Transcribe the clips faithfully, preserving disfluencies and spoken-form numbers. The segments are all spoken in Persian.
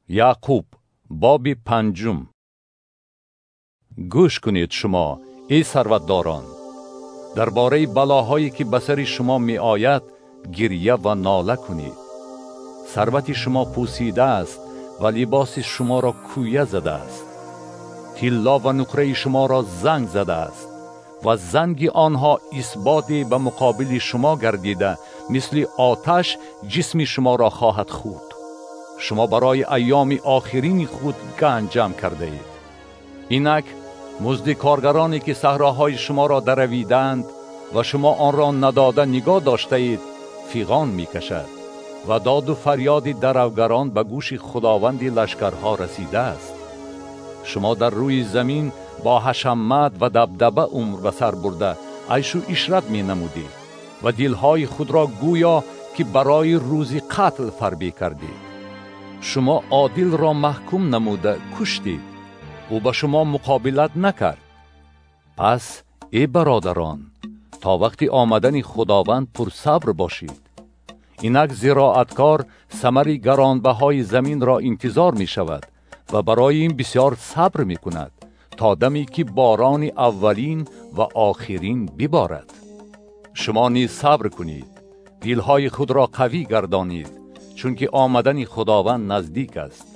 یعقوب باب پنجم. گوش کنید شما ای ثروتداران، درباره بلاهایی که به سر شما می آید گریه و ناله کنید. ثروت شما پوسیده است و لباس شما را کویه زده است. طلا و نقره شما را زنگ زده است و زنگ آنها اثباتی به مقابل شما گردیده، مثل آتش جسم شما را خواهد خورد. شما برای ایام آخرین خود گنج جمع کرده اید. اینک مزد کارگرانی که صحراهای شما را درویدند و شما آن را نداده نگاه داشته اید فیغان می کشد و داد و فریاد دروگران به گوش خداوند لشکرها رسیده است. شما در روی زمین با حشمت و دبدبه عمر به سر برده عیش و عشرت می نمودید و دلهای خود را گویا که برای روز قتل فربه کردید. شما عادل را محکوم نموده کشتید، او به شما مقابلت نکرد. پس ای برادران، تا وقت آمدن خداوند پر صبر باشید. اینک زراعتکار ثمر گرانبهای زمین را انتظار می شود و برای این بسیار صبر می کند تا دمی که باران اولین و آخرین ببارد. شما نیز صبر کنید، دلهای خود را قوی گردانید، چون که آمدن خداوند نزدیک است.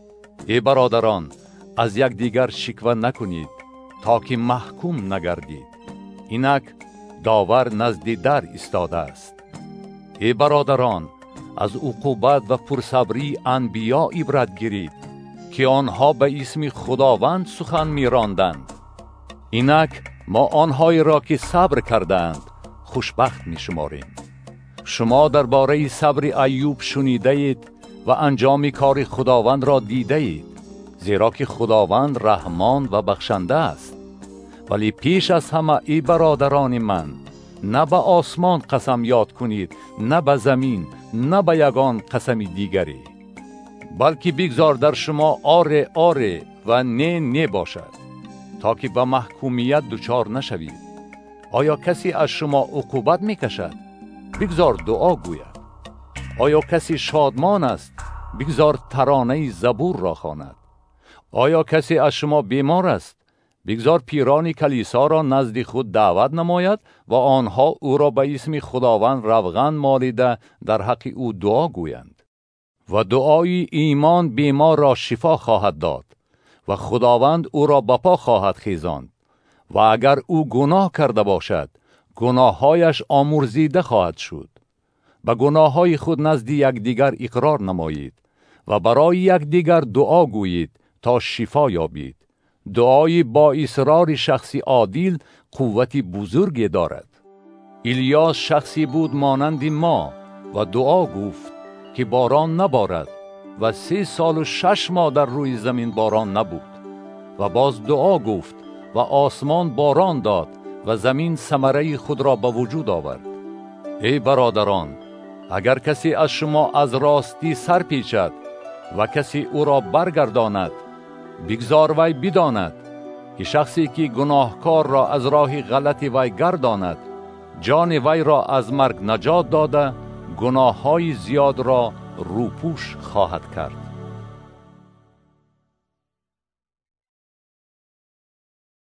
ای برادران، از یک دیگر شکوه نکنید تا که محکوم نگردید. اینک داور نزد در ایستاده است. ای برادران، از عقوبت و پرصبری انبیا عبرت گیرید که آنها به اسم خداوند سخن می‌راندند. اینک ما آنهایی را که صبر کردند خوشبخت می‌شماریم. شما درباره صبر ایوب شنیده اید و انجام کار خداوند را دیده اید، زیرا که خداوند رحمان و بخشنده است. ولی پیش از همه ای برادران من، نه به آسمان قسم یاد کنید، نه به زمین، نه به یگان قسم دیگری، بلکه بگذار در شما آره آره و نه نه باشد، تا که به محکومیت دچار نشوید. آیا کسی از شما عقوبت میکشد؟ بگذار دعا گوید. آیا کسی شادمان است؟ بگذار ترانه زبور را خواند. آیا کسی از شما بیمار است؟ بگذار پیران کلیسا را نزد خود دعوت نماید و آنها او را به اسم خداوند روغن مالیده در حق او دعا گویند. و دعای ایمان بیمار را شفا خواهد داد و خداوند او را به پا خواهد خیزاند. و اگر او گناه کرده باشد، گناههایش آمرزیده خواهد شد. به گناههای خود نزد یکدیگر اقرار نمایید و برای یکدیگر دعا گویید تا شفا یابید. دعای با اصرار شخصی عادل قوت بزرگی دارد. الیاس شخصی بود مانند ما و دعا گفت که باران نبارد و سه سال و شش ماه در روی زمین باران نبود. و باز دعا گفت و آسمان باران داد و زمین ثمره خود را به وجود آورد. ای برادران، اگر کسی از شما از راستی سر پیچد و کسی او را برگرداند، بگذار وی بداند که شخصی که گناهکار را از راه غلط وی گرداند، جان وی را از مرگ نجات داده، گناههای زیاد را روپوش خواهد کرد.